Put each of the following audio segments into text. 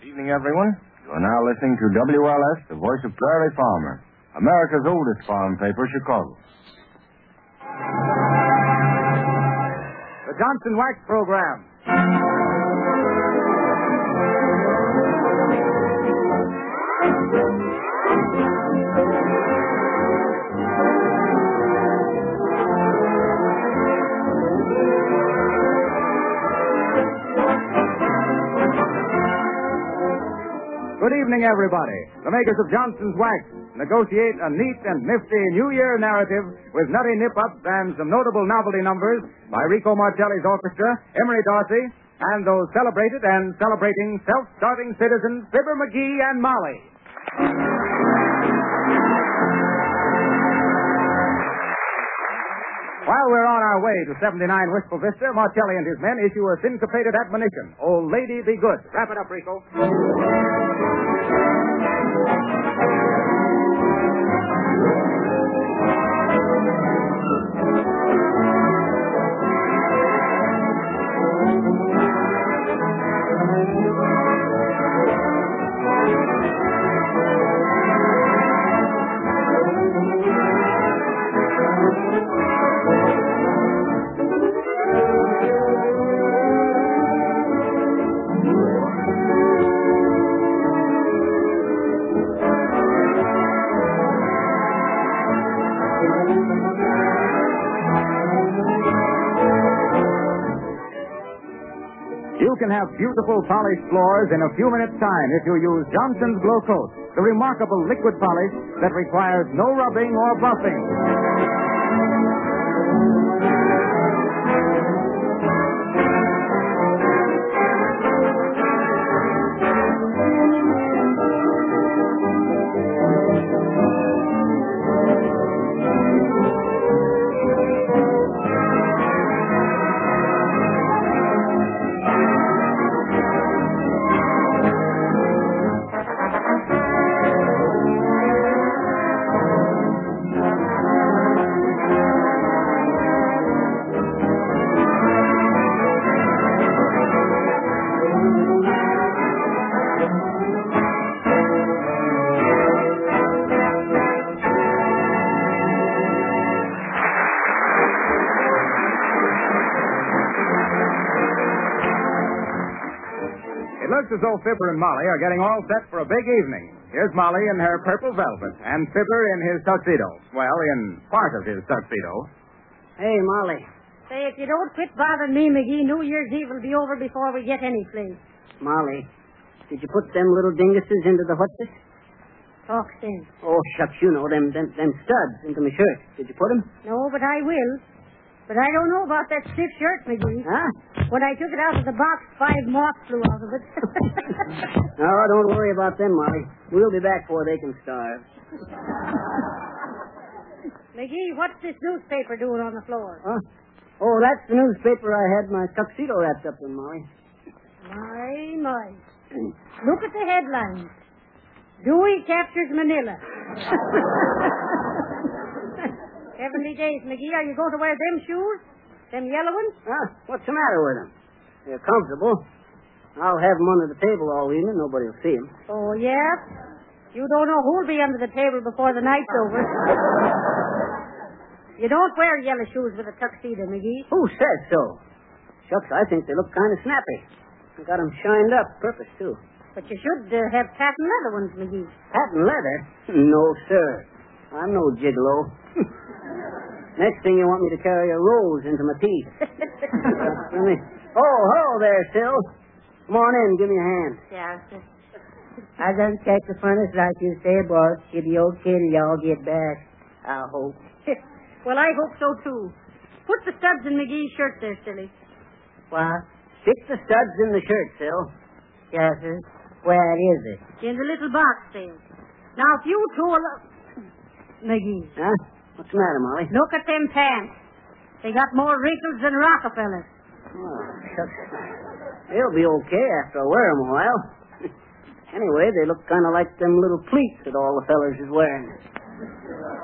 Evening, everyone. You are now listening to WLS, the voice of Prairie Farmer, America's oldest farm paper, Chicago. The Johnson Wax Program. Good evening, everybody. The makers of Johnson's Wax negotiate a neat and nifty New Year narrative with nutty nip-ups and some notable novelty numbers by Rico Marcelli's orchestra, Emery Darcy, and those celebrated and celebrating self-starting citizens, Fibber McGee and Molly. While we're on our way to 79 Wistful Vista, Marcelli and his men issue a syncopated admonition. Old lady, be good. Wrap it up, Rico. You can have beautiful polished floors in a few minutes' time if you use Johnson's Glow Coat, the remarkable liquid polish that requires no rubbing or buffing. It looks as though Fibber and Molly are getting all set for a big evening. Here's Molly in her purple velvet, and Fibber in his tuxedo. Well, in part of his tuxedo. Hey, Molly. Say, if you don't quit bothering me, McGee, New Year's Eve will be over before we get any place. Molly, did you put them little dinguses into the what's this? Talk sense. Oh, shucks, you know, them studs into my shirt. Did you put them? No, but I will. But I don't know about that stiff shirt, McGee. Huh? When I took it out of the box, 5 moths flew out of it. No, don't worry about them, Molly. We'll be back before they can starve. McGee, what's this newspaper doing on the floor? Huh? Oh, that's the newspaper I had my tuxedo wrapped up in, Molly. My. Look at the headlines. Dewey captures Manila. 70 days, McGee. Are you going to wear them shoes? Them yellow ones? Huh? What's the matter with them? They're comfortable. I'll have them under the table all evening. Nobody will see them. Oh, yeah? You don't know who'll be under the table before the night's over. You don't wear yellow shoes with a tuxedo, McGee. Who says so? Shucks, I think they look kind of snappy. I got them shined up. Purpose, too. But you should have patent leather ones, McGee. Patent leather? No, sir. I'm no gigolo. Next thing you want me to carry a rose into my teeth. Oh, hello there, Sil. Come on in, give me a hand. Yeah, sir. I done checked the furnace like you say, boss. She'll be okay till y'all get back. I hope. Well, I hope so, too. Put the studs in McGee's shirt there, silly. What? Stick the studs in the shirt, Sil. Yes, sir. Where is it? In the little box there. Now, if you two will... McGee. Huh? What's the matter, Molly? Look at them pants. They got more wrinkles than Rockefeller. Oh, shucks. They'll be okay after I wear them a while. Anyway, they look kind of like them little pleats that all the fellers is wearing.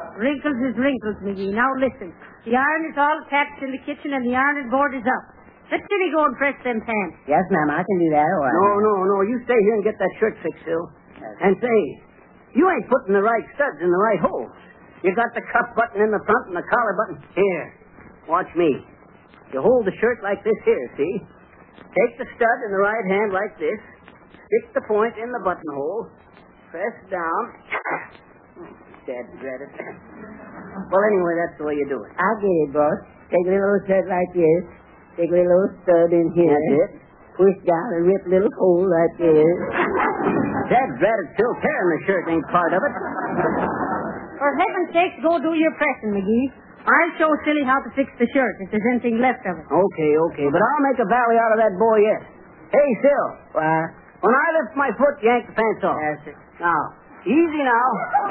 Wrinkles is wrinkles, McGee. Now listen. The iron is all attached in the kitchen and the ironing board is up. Let Silly go and press them pants. Yes, ma'am, I can do that. All right. No. You stay here and get that shirt fixed, Phil. Yes. And say, you ain't putting the right studs in the right holes. You got the cuff button in the front and the collar button. Here, watch me. You hold the shirt like this here, see? Take the stud in the right hand like this. Stick the point in the buttonhole. Press down. Dad dread it. Well, anyway, that's the way you do it. I get it, boss. Take a little shirt like this. Take a little stud in here. That's it. Push down and rip a little hole like this. Dad dread it. Still tearing the shirt ain't part of it. For heaven's sake, go do your pressing, McGee. I'll show Silly how to fix the shirt if there's anything left of it. Okay. But I'll make a valley out of that boy yet. Hey, Sil. When I lift my foot, yank the pants off. Yes, sir. Now, easy now.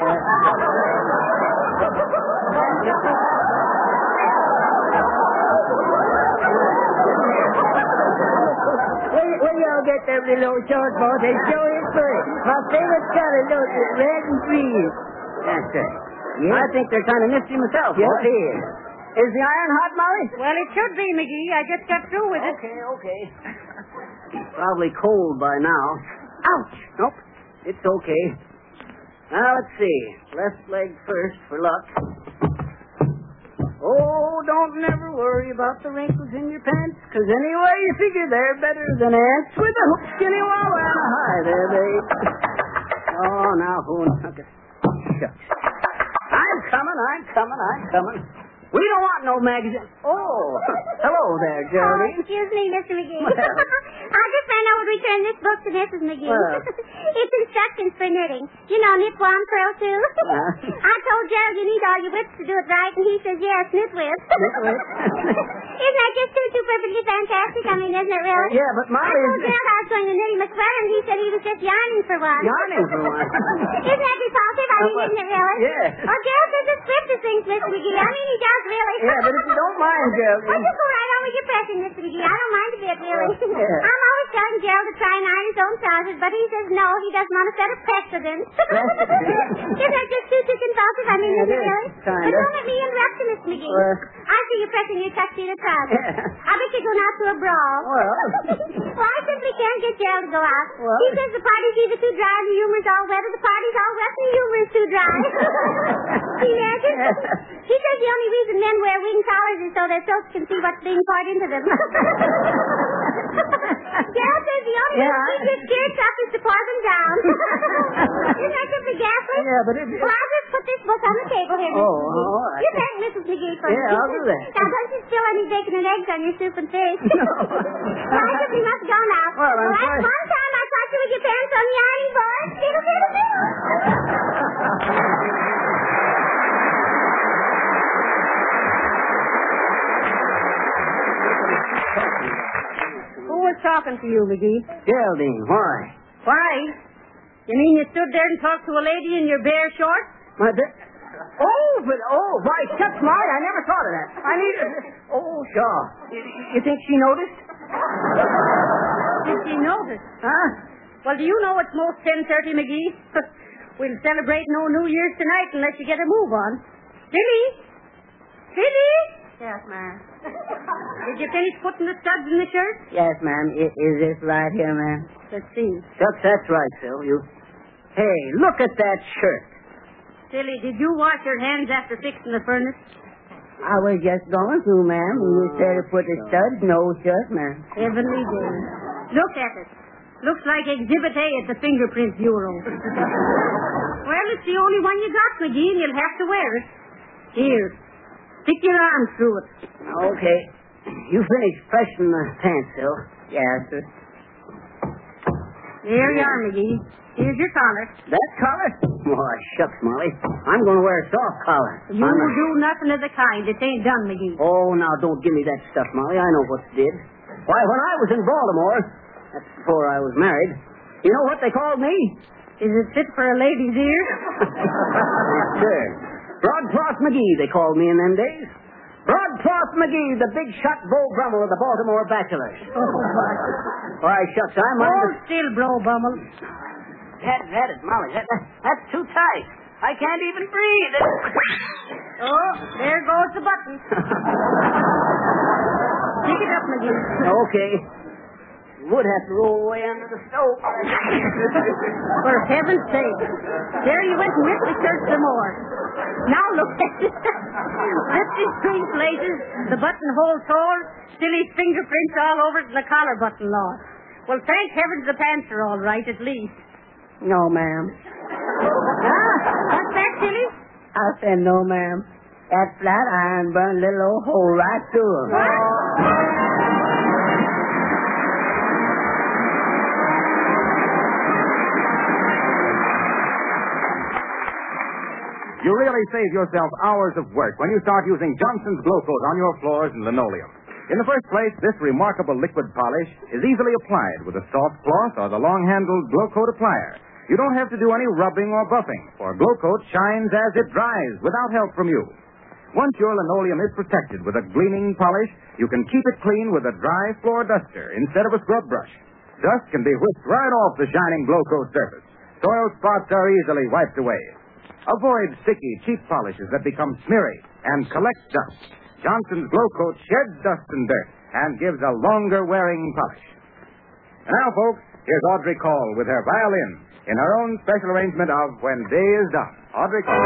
Where y'all get them little short, boss? They show it first. My favorite color, look, is red and green. Yes, sir. Yeah. I think they're kind of nifty myself. Yes, boy. it is. Is the iron hot, Molly? Well, it should be, McGee. I just got through with it. Okay. Probably cold by now. Ouch! Nope. It's okay. Now, let's see. Left leg first for luck. Oh, don't never worry about the wrinkles in your pants, because anyway you figure they're better than ants with a hook skinny walla and a high there, babe. Oh, now who took it? Shucks. I'm coming. We don't want no magazine. Oh, hello there, Geraldine. Oh, excuse me, Mr. McGee. Well. I just ran over to return this book to Mrs. McGee. Well. It's instructions for knitting. You know, knit one, purl two. I told Gerald you need all your whips to do it right, and he says, yes, knit whips. Isn't that just too perfectly fantastic? I mean, isn't it really? Yeah, but I Molly told Gerald I was going to knit him a sweater, and he said he was just yarning for one. Yarning for one? Isn't that repulsive? I mean, isn't it really? Yeah. Oh, Gerald says the swiftest things, Mr. McGee. I mean, he does really. Yeah, but if you don't mind, Geraldine. Well, just go right on with your pressing, Mr. McGee. I don't mind a bit, really. Yeah. I'm always telling Gerald to try and iron his own trousers, but he says no, he doesn't want to set a precedent. Isn't that just too compulsive? I mean, Yeah, is it it is, really? kinda. But don't let me interrupt you, Mr. McGee. I see you pressing your tuxedo trousers. Yeah. I bet you're going out to a brawl. Well. Well, I simply can't get Gerald to go out. Well. He says the party's either too dry and the humor's all wet, or the party's all wet and the humor's too dry. See, Imagine? He says the only reason men wear wing collars is so their throats can see what's being poured into them. Gerald says the only way to keep your skirts up is to pour them down. Isn't that simply ghastly? Yeah, but it... Well, I'll just put this book on the table here, Mrs. Oh, McGee. all right. You thank Mrs. McGee for Yeah, I'll do that. Now, don't you spill any bacon and eggs on your soup and fish. No. Well, I simply must go now. Well, I'm that's sorry. one time I caught you with your pants on the ironing board. Diddle, diddle, diddle. Who was talking to you, McGee? Geraldine, why? Why? You mean you stood there and talked to a lady in your bare shorts? Why, shucks, Molly, I never thought of that. I need to... Oh, sure. You think she noticed? Did she notice? Huh? Well, do you know it's most 10:30, McGee? We'll celebrate no New Year's tonight unless you get a move on. Billy? Billy? Yes, ma'am. Did you finish putting the studs in the shirt? Yes, ma'am. Is this right here, ma'am? Let's see. Shucks, that's right, Phil. Hey, look at that shirt. Silly, did you wash your hands after fixing the furnace? I was just going through, ma'am. You said to put the studs, no shirt, ma'am. Heavenly days. Look at it. Looks like Exhibit A at the Fingerprint Bureau. Well, it's the only one you got, McGee, and you'll have to wear it. Here. Stick your arm through it. Okay. You finished pressing the pants, Phil. Yes, sir. There you are, McGee. Here's your collar. That collar? Why, shucks, Molly. I'm going to wear a soft collar. You do nothing of the kind. It ain't done, McGee. Oh, now, don't give me that stuff, Molly. I know what's did. Why, when I was in Baltimore, that's before I was married, you know what they called me? Is it fit for a lady's ear? Sure. Broadcloth McGee, they called me in them days. Broadcloth McGee, the big shot Beau Brummel of the Baltimore Bachelors. Why, shucks, I'm Hold still, Bro Bummel. Had it, Molly. That's too tight. I can't even breathe. Oh, there goes the button. Pick it up, McGee. Okay. Would have to roll away under the stove. For heaven's sake. There you went and ripped the shirt some more. Now look at it. 53 places, the buttonhole tore, still his fingerprints all over it, and the collar button lost. Well, thank heavens the pants are all right, at least. No, ma'am. What's that, Tilly? I said no, ma'am. That flat iron burned a little old hole right through him. You really save yourself hours of work when you start using Johnson's Glow Coat on your floors and linoleum. In the first place, this remarkable liquid polish is easily applied with a soft cloth or the long-handled Glow Coat applier. You don't have to do any rubbing or buffing, for Glow Coat shines as it dries without help from you. Once your linoleum is protected with a gleaming polish, you can keep it clean with a dry floor duster instead of a scrub brush. Dust can be whisked right off the shining Glow Coat surface. Soil spots are easily wiped away. Avoid sticky, cheap polishes that become smeary and collect dust. Johnson's Glow Coat sheds dust and dirt and gives a longer-wearing polish. And now, folks, here's Audrey Call with her violin in her own special arrangement of When Day is Done. Audrey Call.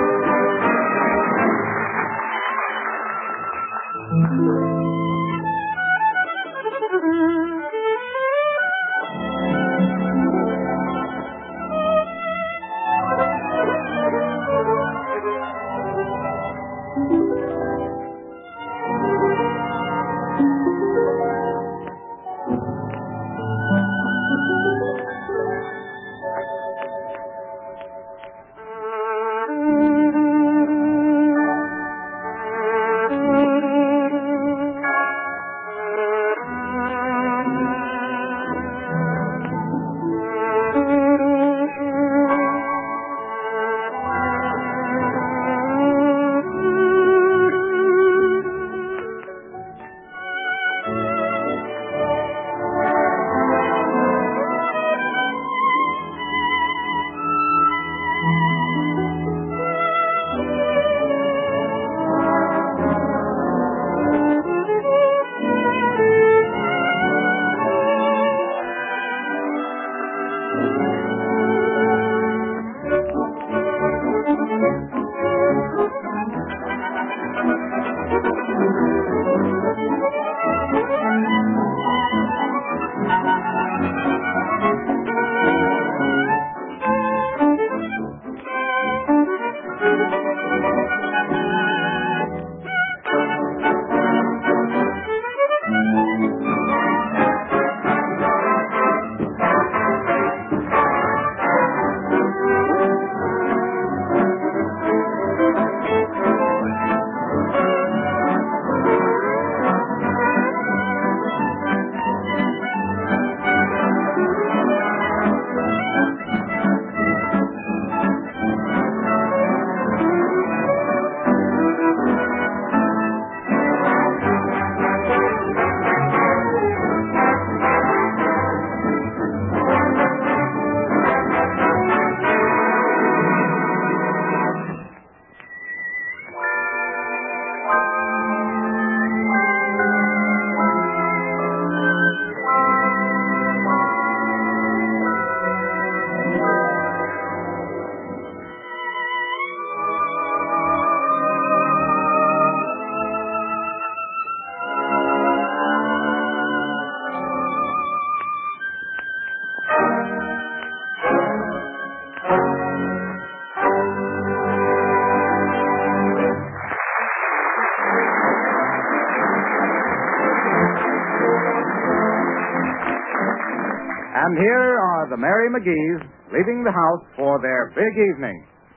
And here are the Mary McGees leaving the house for their big evening.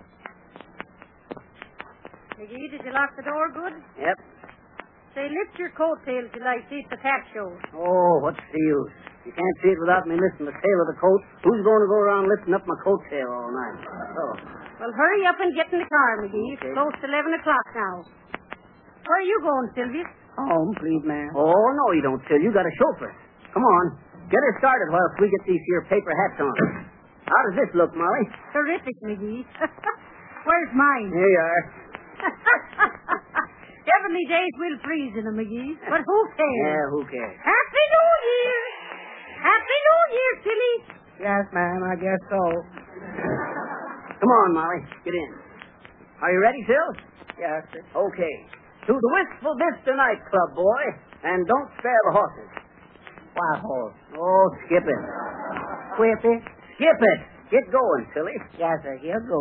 McGee, did you lock the door good? Yep. Say, lift your coattails till I see if the cat shows. Oh, what's the use? You can't see it without me lifting the tail of the coat. Who's going to go around lifting up my coattail all night? Oh. Well, hurry up and get in the car, McGee. Okay. It's close to 11 o'clock now. Where are you going, Sylvia? Home, please, ma'am. Oh, no, you don't, Phil. You got a chauffeur. Come on. Get her started while we get these here paper hats on. How does this look, Molly? Terrific, McGee. Where's mine? Here you are. Heavenly days will freeze in them, McGee. But who cares? Yeah, who cares? Happy New Year! Happy New Year, silly! Yes, ma'am, I guess so. Come on, Molly. Get in. Are you ready, Phil? Yes, sir. Okay. To the Wistful Vista nightclub, boy. And don't spare the horses. What horse? Oh, skip it. Whip it? Skip it. Get going, silly. Yes, sir. Here go.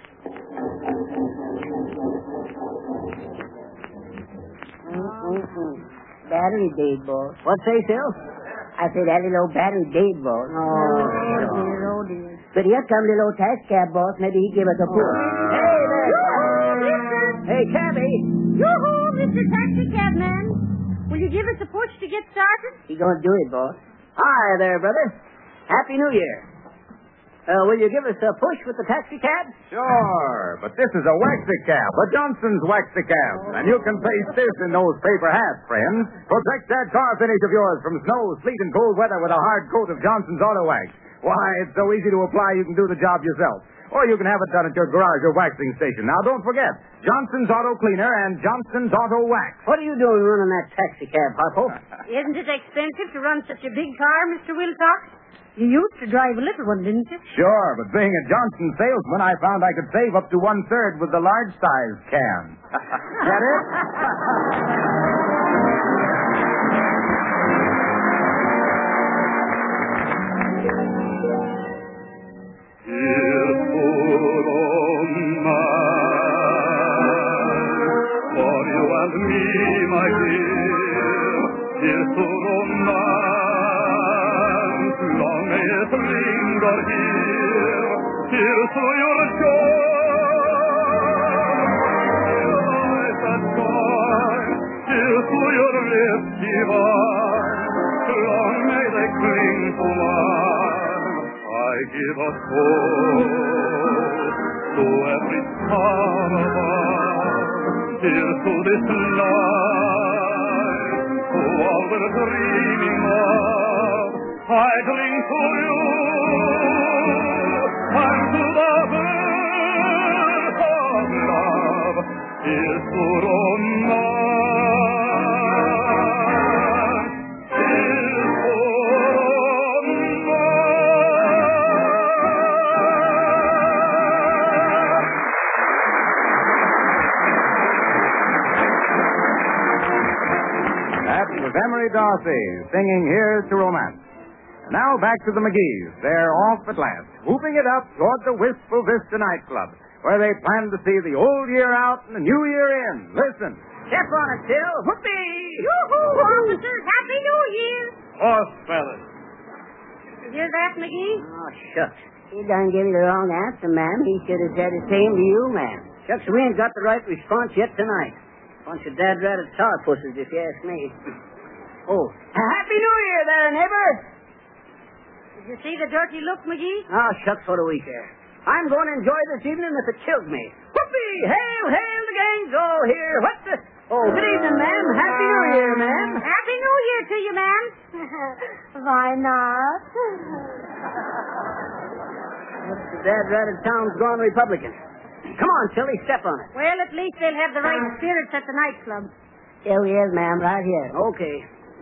Battery dead, boy. What say, Phil? I said that little old battery dead, boy. Oh, dear. But here come the little tax cab boss. Maybe he give us a push. Hey, there. Hey, cabby. Yoo-hoo, Mr. Taxi Cabman. Will you give us a push to get started? He gonna do it, boss. Hi there, brother. Happy New Year. Will you give us a push with the taxi cab? Sure, but this is a Waxicab, a Johnson's Waxicab. And you can face this in those paper hats, friends. Protect that car finish of yours from snow, sleet, and cold weather with a hard coat of Johnson's Auto Wax. Why, it's so easy to apply you can do the job yourself. Or you can have it done at your garage or waxing station. Now, don't forget, Johnson's Auto Cleaner and Johnson's Auto Wax. What are you doing running that taxi cab, Harpo? Isn't it expensive to run such a big car, Mr. Wilcox? You used to drive a little one, didn't you? Sure, but being a Johnson salesman, I found I could save up to 1/3 with the large size can. Get it? For you and me, my dear, here's to romance. Long may it linger here. Here's to your joy that shine. Here's to your lips divine. Long may they cling to mine. I give a soul to every caravan. Here's to this night, to all we're dreaming of. I cling to you, and to the birth of love. Here's to romance. Here's to That was Emery Darcy singing Here's to Romance. And now back to the McGees. They're off at last, whooping it up toward the Wistful Vista nightclub, where they plan to see the old year out and the new year in. Listen. Step on it, Phil. Whoopee! Yoo-hoo, officers. Happy New Year. horse fellas. You hear that, McGee? Oh, shucks. He done gave you the wrong answer, ma'am. He should have said the same to you, ma'am. Shucks, we ain't got the right response yet tonight. Bunch of dad-ratted sourpusses, if you ask me. Oh, Happy New Year there, neighbor! Did you see the dirty look, McGee? Oh, shucks, what do we care? I'm going to enjoy this evening if it kills me. Whoopee! Hail, hail, the gang's all here. What the... Oh, good evening, ma'am. Happy New Year, ma'am. Happy New Year to you, ma'am. Why not? The dad-ratted town's gone Republican. Come on, silly, step on it. Well, at least they'll have the right spirits at the nightclub. Here he is, ma'am, right here. Okay.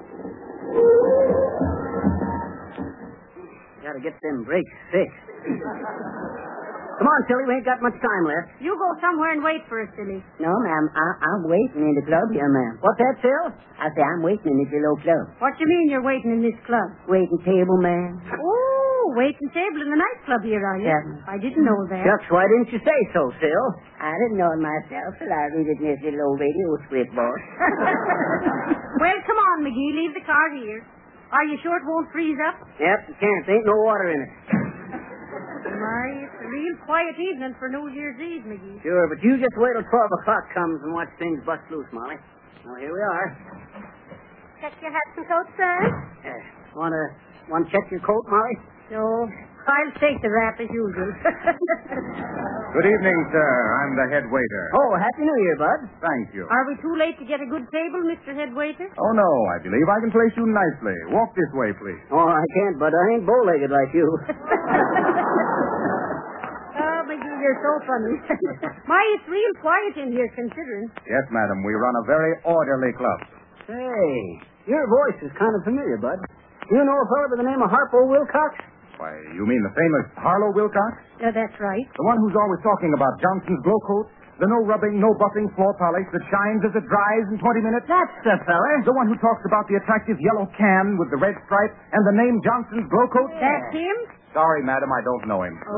Gotta get them brakes fixed. Come on, silly, we ain't got much time left. You go somewhere and wait for us, silly. No, ma'am, I'm waiting in the club here, ma'am. What's that, Phil? I say I'm waiting in this little club. What you mean you're waiting in this club? Waiting table, ma'am. Oh, waiting table in the nightclub here, are you? Yeah. I didn't know that. Shucks, why didn't you say so, Phil? I didn't know it myself, but I read it in this little old radio script, boss. Well, come on, McGee, leave the car here. Are you sure it won't freeze up? Yep, it can't. There ain't no water in it. My, it's a real quiet evening for New Year's Eve, McGee. Sure, but you just wait till 12 o'clock comes and watch things bust loose, Molly. Well, here we are. Check your hats and coats, sir. Want to check your coat, Molly? No, I'll take the wrap as usual. Good evening, sir. I'm the head waiter. Oh, Happy New Year, Bud. Thank you. Are we too late to get a good table, Mr. Head Waiter? Oh, no. I believe I can place you nicely. Walk this way, please. Oh, I can't, Bud. I ain't bow-legged like you. Oh, McGee, you're so funny. My, it's real quiet in here, considering. Yes, madam. We run a very orderly club. Hey, your voice is kind of familiar, Bud. You know a fellow by the name of Harpo Wilcox? Why, you mean the famous Harlow Wilcox? Yeah, that's right. The one who's always talking about Johnson's glow coat? The no rubbing, no buffing floor polish that shines as it dries in 20 minutes? That's the fella. The one who talks about the attractive yellow can with the red stripe and the name Johnson's glow coat? That's him? Sorry, madam, I don't know him.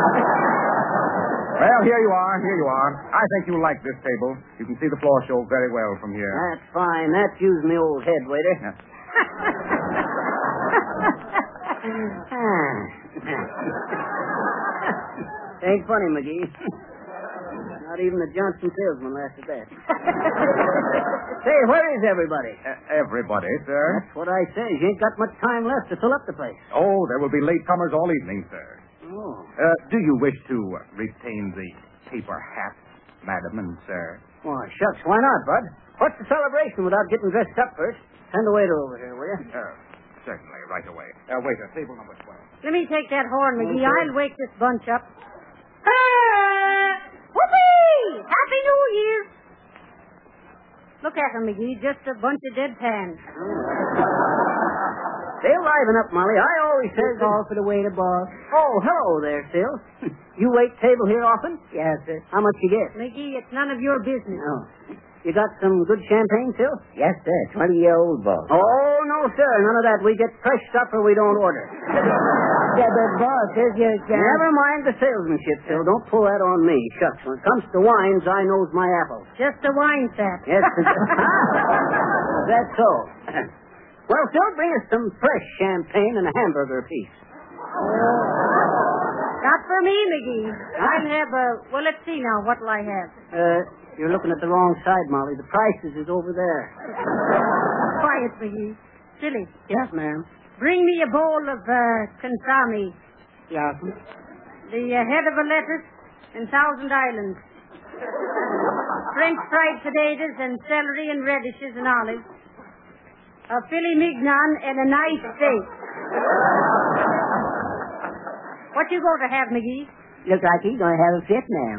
Well, here you are. I think you'll like this table. You can see the floor show very well from here. That's fine. That's using the old head, waiter. Yeah. Ain't funny, McGee. Not even the Johnson salesman laughed at that. Say, where is everybody? Everybody, sir. That's what I say. You ain't got much time left to fill up the place. Oh, there will be latecomers all evening, sir. Oh. Do you wish to retain the paper hat, madam and sir? Why, shucks, why not, Bud? What's the celebration without getting dressed up first? Send the waiter over here, will you? Certainly, right away. Waiter, table number 12. Let me take that horn, McGee. Okay. I'll wake this bunch up. Whoopee! Happy New Year! Look at them, McGee. Just a bunch of dead pans. They'll liven up, Molly. I always says... Call for the waiter, boss. Oh, hello there, Sil. You wait table here often? Yes, sir. How much you get? McGee, it's none of your business. Oh. You got some good champagne, Sil? Yes, sir. 20-year-old boss. Oh, no, sir. None of that. We get fresh stuff or we don't order. Yeah, but boss, here's your chance. Never mind the salesmanship, Sil. Don't pull that on me. Shucks. When it comes to wines, I knows my apples. Just a wine sap. Yes, that's so. Well, Sil, bring us some fresh champagne and a hamburger piece. Not for me, McGee. I'll have a... Well, let's see now. What'll I have? You're looking at the wrong side, Molly. The prices is over there. Quiet, McGee. Silly. Yes, ma'am. Bring me a bowl of consomme. Yes. The head of a lettuce and Thousand Islands. French fried potatoes and celery and radishes and olives. A filet mignon and a nice steak. What you going to have, McGee? Looks like he's going to have a fit now.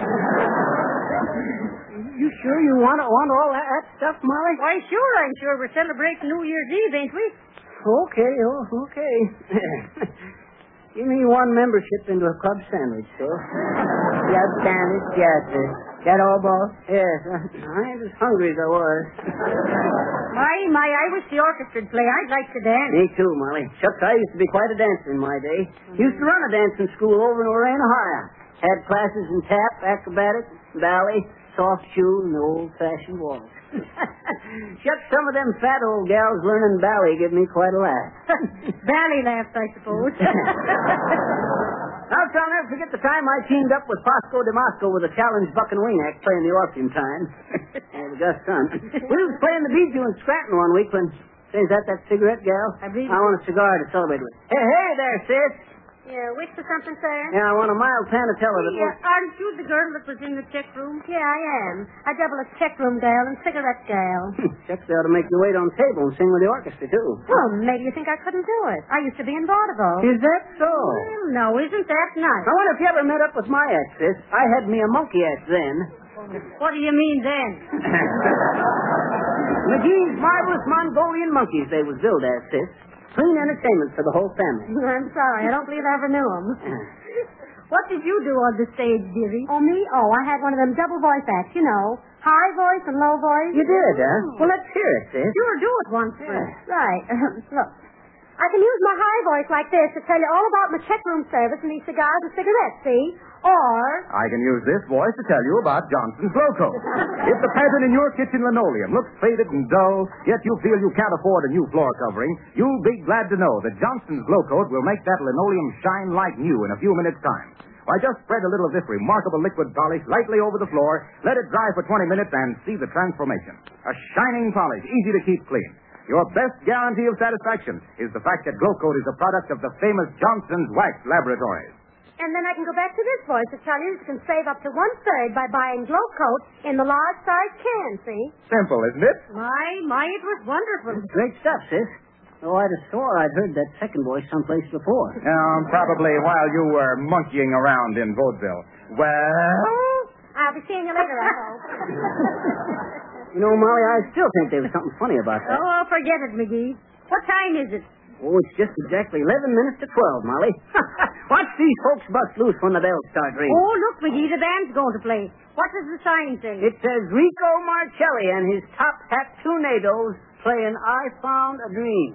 You sure you want all that stuff, Molly? Why, sure, I'm sure. We're celebrating New Year's Eve, ain't we? Okay, okay. Give me one membership into a club sandwich, sir. Club sandwich, yes, sir. That all, boss? Yes, I ain't as hungry as I was. My, I wish the orchestra'd play. I'd like to dance. Me too, Molly. Shucks, I used to be quite a dancer in my day. Used to run a dancing school over in Lorraine, Ohio. Had classes in tap, acrobatics, ballet, soft shoe, and the old-fashioned waltz. Shucks, some of them fat old gals learning ballet give me quite a laugh. Ballet laughs, I suppose. I'll never forget the time I teamed up with Fosco DeMosco with a challenge Buck and Wing act playing the Orpheum time. The Gus son. We was playing the Bijou in Scranton one week when... Say, is that cigarette, gal? I believe I want a cigar to celebrate with. Hey there, sis. Yeah, wish for something, sir? Yeah, I want a mild Panatella that will... Aren't you the girl that was in the check room? Yeah, I am. I double a check room gal and cigarette gal. Shucks, they ought to make you wait on table and sing with the orchestra, too. Well, maybe you think I couldn't do it. I used to be in vaudeville. Is that so? Well, no, isn't that nice? I wonder if you ever met up with my ex, sis. I had me a monkey ex then. What do you mean then? McGee's Marvelous Mongolian Monkeys they was billed as, sis. Clean entertainment for the whole family. I'm sorry. I don't believe I ever knew him. What did you do on the stage, dearie? Oh, me? Oh, I had one of them double voice acts, you know. High voice and low voice. You did, huh? Well, let's hear it, sis. Sure, do it once first. Right. Look, I can use my high voice like this to tell you all about my check room service and these cigars and cigarettes, see? Or... I can use this voice to tell you about Johnson's Glow Coat. If the pattern in your kitchen linoleum looks faded and dull, yet you feel you can't afford a new floor covering, you'll be glad to know that Johnson's Glow Coat will make that linoleum shine like new in a few minutes' time. Why, just spread a little of this remarkable liquid polish lightly over the floor, let it dry for 20 minutes, and see the transformation. A shining polish, easy to keep clean. Your best guarantee of satisfaction is the fact that Glow Coat is a product of the famous Johnson's Wax Laboratories. And then I can go back to this voice to tell you can save up to 1/3 by buying Glow Coat in the large size can, see? Simple, isn't it? My, it was wonderful. Great stuff, sis. Oh, I'd have swore I'd heard that second voice someplace before. Probably while you were monkeying around in vaudeville. Well? I'll be seeing you later, I hope. You know, Molly, I still think there was something funny about that. Oh, forget it, McGee. What time is it? Oh, it's just exactly 11 minutes to 12, Molly. Watch these folks bust loose when the bells start ringing. Oh, look, McGee, the band's going to play. What does the sign say? It says Rico Marcelli and his Top Hat Tornadoes playing I Found a Dream.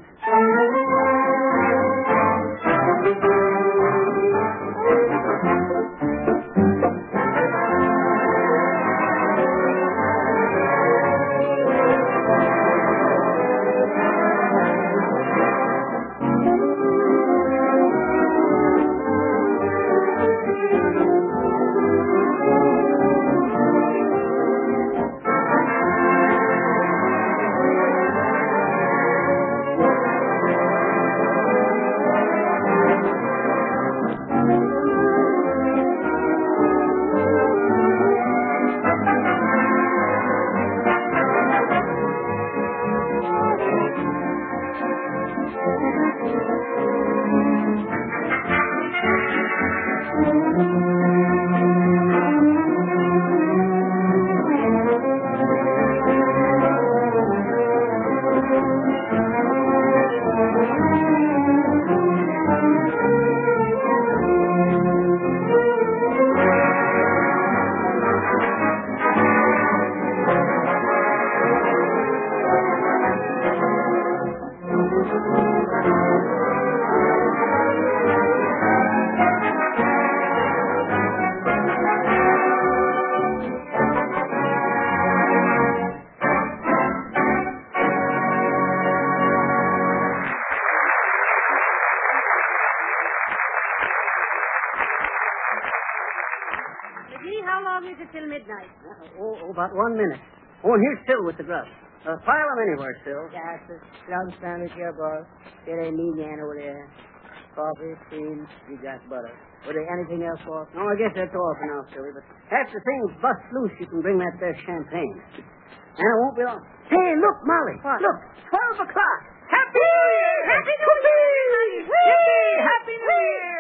McGee, how long is it till midnight? About 1 minute. Oh, and here's Phil with the grub. File him anywhere, Phil. Yeah, it's a long sandwich here, boss. Get a median over there. Coffee, cream, you got butter. Was there anything else, boss? No, I guess that's all for now, Philly. But after things bust loose, you can bring that there champagne. And it won't be long. Hey, look, Molly. What? Look, 12 o'clock. Happy New Year! Happy New Year! Yippee! Happy New Year!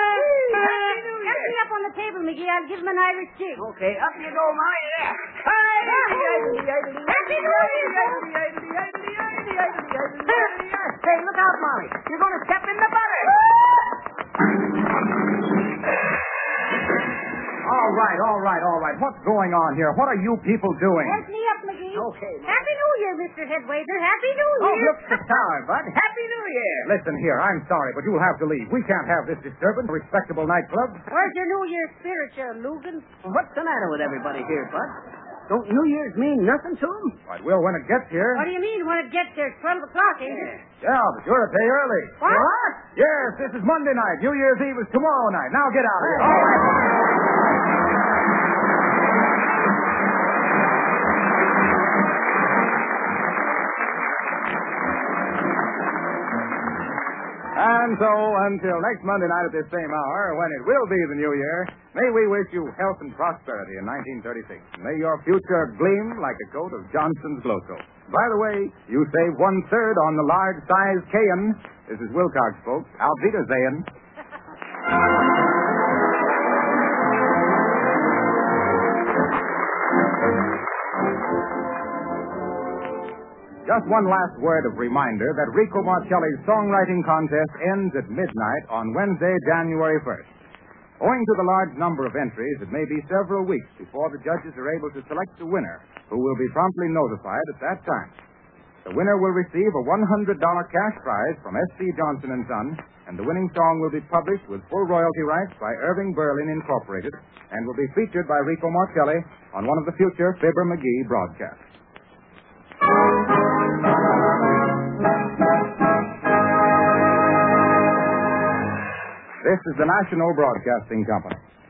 Happy New Get me Year! up on the table, McGee. I'll give him an Irish jig. Okay, up you go, Molly. Yeah. Happy New Hey, look out, Molly. You're going to step in the butter. All right. What's going on here? What are you people doing? Let me up, McGee. Okay, Molly. Happy New Year, Mr. Headwaiter. Happy New Oh, Year. look, the star, bud. Happy New Year. Listen here, I'm sorry, but you'll have to leave. We can't have this disturbance. A respectable nightclub. Where's your New Year spirit, you Lugan? What's the matter with everybody here, bud? Don't New Year's mean nothing to them? But will when it gets here. What do you mean when it gets there? 12 o'clock, ain't it? Yeah, but you're to pay early. What? Yes, this is Monday night. New Year's Eve is tomorrow night. Now get out of here. All right. And so, until next Monday night at this same hour, when it will be the New Year, may we wish you health and prosperity in 1936. May your future gleam like a coat of Johnson's Glow Soap. By the way, you save 1/3 on the large size Cayenne. This is Wilcox, folks. Auf Wiedersehen. Just one last word of reminder that Rico Marcelli's songwriting contest ends at midnight on Wednesday, January 1st. Owing to the large number of entries, it may be several weeks before the judges are able to select the winner, who will be promptly notified at that time. The winner will receive a $100 cash prize from S.C. Johnson & Son, and the winning song will be published with full royalty rights by Irving Berlin Incorporated and will be featured by Rico Marcelli on one of the future Fibber McGee broadcasts. This is the National Broadcasting Company.